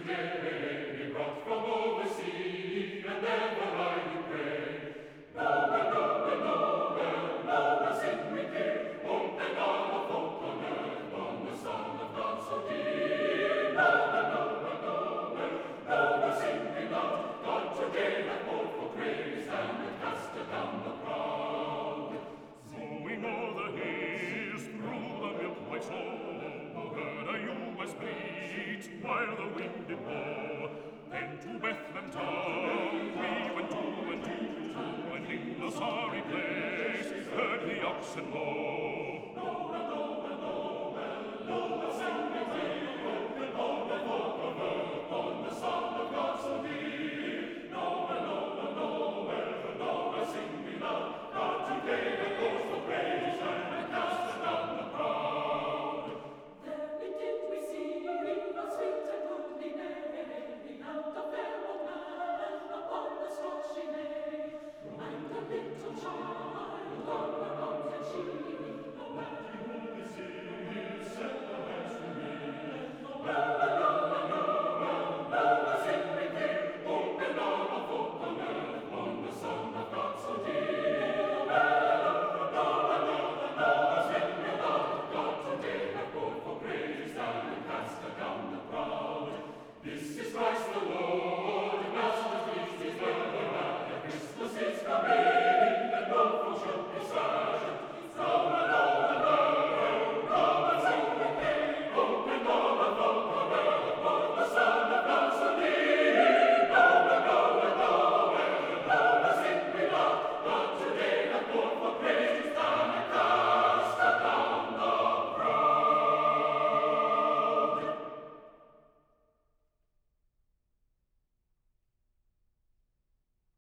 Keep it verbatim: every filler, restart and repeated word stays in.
While the wind did blow, then to Bethlehem town we went to and to, and in the sorry place heard the oxen low.